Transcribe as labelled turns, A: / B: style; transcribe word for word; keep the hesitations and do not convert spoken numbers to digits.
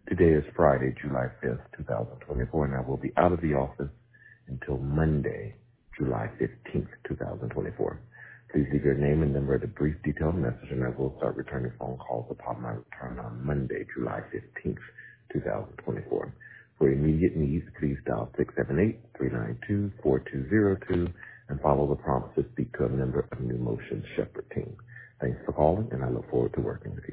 A: Today is Friday, July fifth, twenty twenty-four, and I will be out of the office until Monday, July fifteenth, twenty twenty-four. Please leave your name and number at a brief detailed message, and I will start returning phone calls upon my return on Monday, July fifteenth, twenty twenty-four. For immediate needs, please dial six seven eight, three nine two, four two zero two and follow the prompts to speak to a member of New Motion's Shepherd team. Thanks for calling, and I look forward to working with you.